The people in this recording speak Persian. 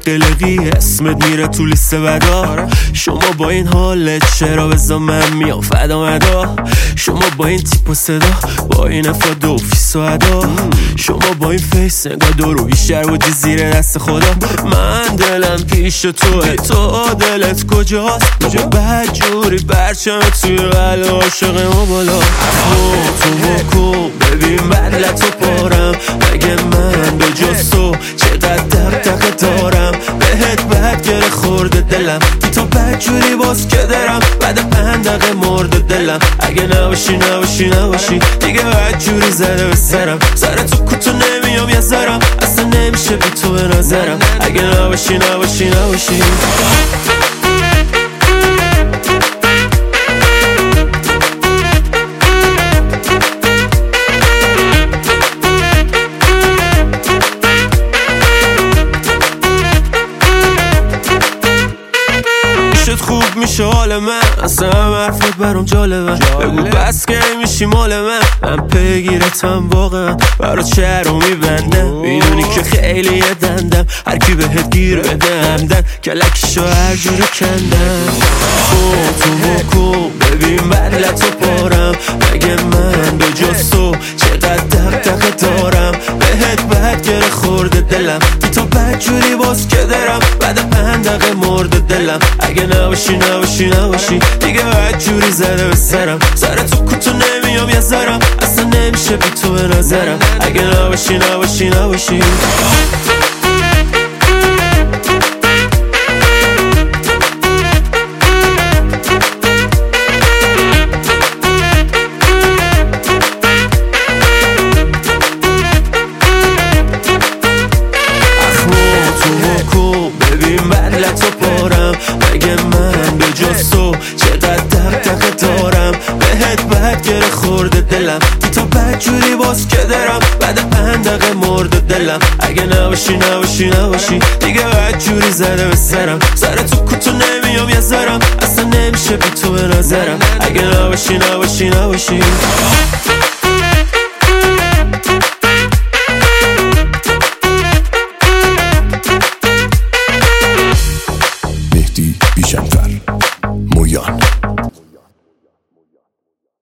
قلقی اسمت میره تو لیست بدا. شما با این حالت چرا بزا من میام فدا مدا. شما با این تیپ و صدا، با این افاد و فیس و ادا، شما با این فیس نگاه دورو بیشتر بودی زیر دست خدا. من دلم پیش توه، تو دلت کجاست؟ بابا بدجوری برچم توی قلب عاشق ما بالا. تو بکن ببین بدلتو پارم، مگه من به جز تو چقدر دق دارم. بهت بد گره خورده دلم، بی تو بدجوری باز که درم. بعد 5 دقیقه مرده دلم، اگه نباشی نباشی نباشی دیگه بدجوری زده به سرم. سر تو کوتو نمیام یه ذرم، اصلا نمیشه بی تو به نظرم. اگه نباشی نباشی نباشی خوب میشه حال من، اصلا هم حرفت برام جالبه. بگو بس که میشی مال من پیگیرتم واقعا. برا چرا میبندم، میدونی که خیلی دندم. هر کی بهت گیر بده همدن، کلکشو هر جوری کندم. تو بکن ببین بدلتو پارم، مگه من به جز تو چقدر دق دارم. بهت بد گره خورده دلم، بی تو بدجوری باز که درم. بعد 5 دقیقه مرده دلم، اگه نباشی نباشی نباشی دیگه بدجوری زده به سرم. سر تو کوتو نمیام یه ذرم، اصلا نمیشه بی تو به نظرم. اگه نباشی نباشی نباشی بدلتو پارم، مگه من به جز تو چقدر دق دارم. بهت بد گره خورده دلم، بی تو بدجوری باز که درم. بعد 5 دقیقه مرده دلم، اگه نباشی نباشی نباشی دیگه بدجوری زده به سرم. سر تو کوتو نمیام یه ذرم، اصلا نمیشه بی تو به نظرم. اگه نباشی نباشی نباشی